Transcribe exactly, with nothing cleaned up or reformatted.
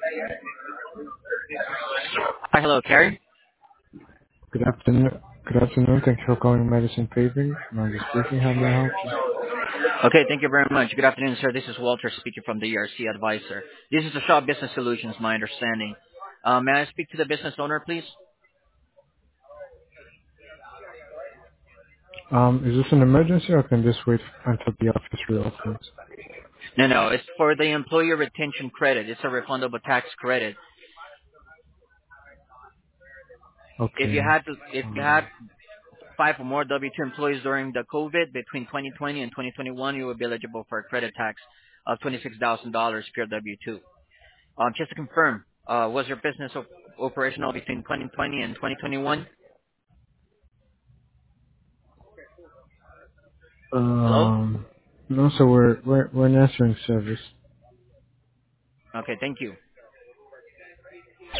Hi, hello, Carrie. Good afternoon. Good afternoon. Thanks for calling Medicine Paving. I'm just speaking. How may I help you? Okay, thank you very much. Good afternoon, sir. This is Walter speaking from the E R C Advisor. This is the Shaw Business Solutions, my understanding. Uh, may I speak to the business owner, please? Um, is this an emergency or can this wait until the office reopens? No, no, it's for the employee retention credit. It's a refundable tax credit. If you Okay. had to, if you Um, had five or more W two employees during the COVID between twenty twenty and twenty twenty-one, you would be eligible for a credit tax of twenty-six thousand dollars per W two. Um, just to confirm, uh, was your business op- operational between twenty twenty and twenty twenty-one? Hello? um, no, so we're, we're, we're an answering service. Okay, thank you.